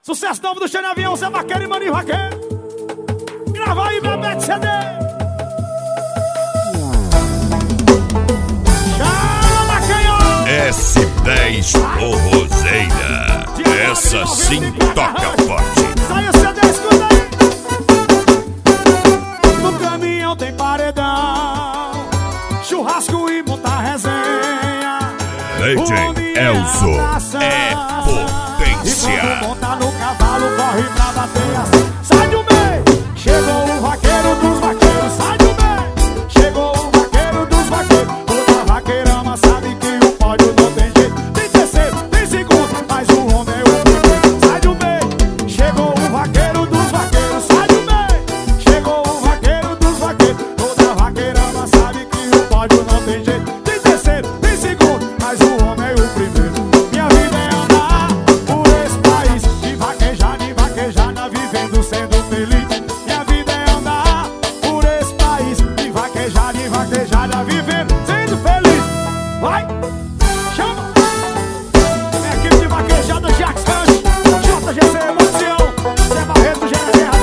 Sucesso novo do Xande Avião, Zé Vaqueiro e Maninho Vaqueiro. Grava aí, Bebete CD. Chama, canhão! S10 Forrozeira. Essa sim toca forte. Sai o CD, escuta aí. No caminhão tem paredão, churrasco e muita resenha. DJ Elzo é potência. E quando monta no cavalo, corre pra bater assim. Sai do meio, chegou o vaqueiro dos vaqueiros. Sai do meio, chegou o vaqueiro dos vaqueiros. Toda vaqueirama sabe que o pódio não tem jeito. Tem terceiro, tem segundo, mas o homem é o primeiro. Sai do meio, chegou o vaqueiro dos vaqueiros. Sai do meio, chegou o vaqueiro dos vaqueiros. Toda vaqueirama sabe que o pódio não tem jeito. Tem terceiro, tem segundo, mas o homem é o primeiro. Minha vida é andar por esse país e vaquejada, vivendo sendo feliz. Minha vida é andar por esse país e vaquejada, vivendo sendo feliz. Vai, chama! Minha equipe de vaquejada, Jax Ranch, JGC Emoção, Zé Barreto, Guerra,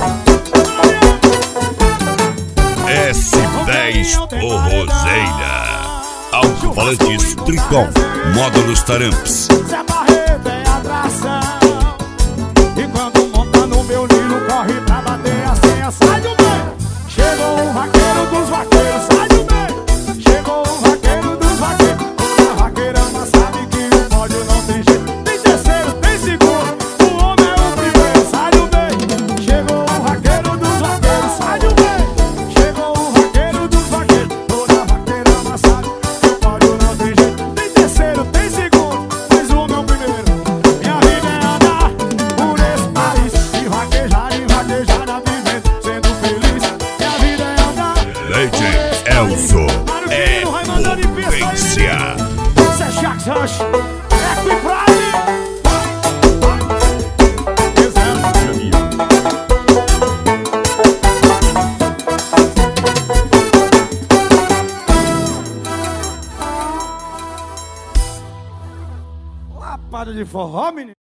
Daniel. S10 Forrozeira. Alto-falantes Tricom. Módulos Taramps. Zé Barreto é atração. E quando monta no meu Nilo, corre pra bater a senha. Sai do meio, chegou o vaqueiro dos vaqueiros. Sai do meio, chegou o vaqueiro dos vaqueiros. Toda vaqueirama sabe que o pódio não tem jeito. Tem terceiro, tem segundo, o homem é o primeiro. Sai do meio, chegou o vaqueiro dos vaqueiros. Sai do meio, chegou o vaqueiro dos vaqueiros. Toda vaqueirama sabe que o pódio não tem jeito. Tem terceiro, tem segundo, mas o homem é o primeiro. Minha vida é andar por esse país e vaquejada, vivendo sendo feliz. Minha vida é andar DJ Elzo é potência. Isso é Jax Rush, Equiprime. Lapada de forró, menino.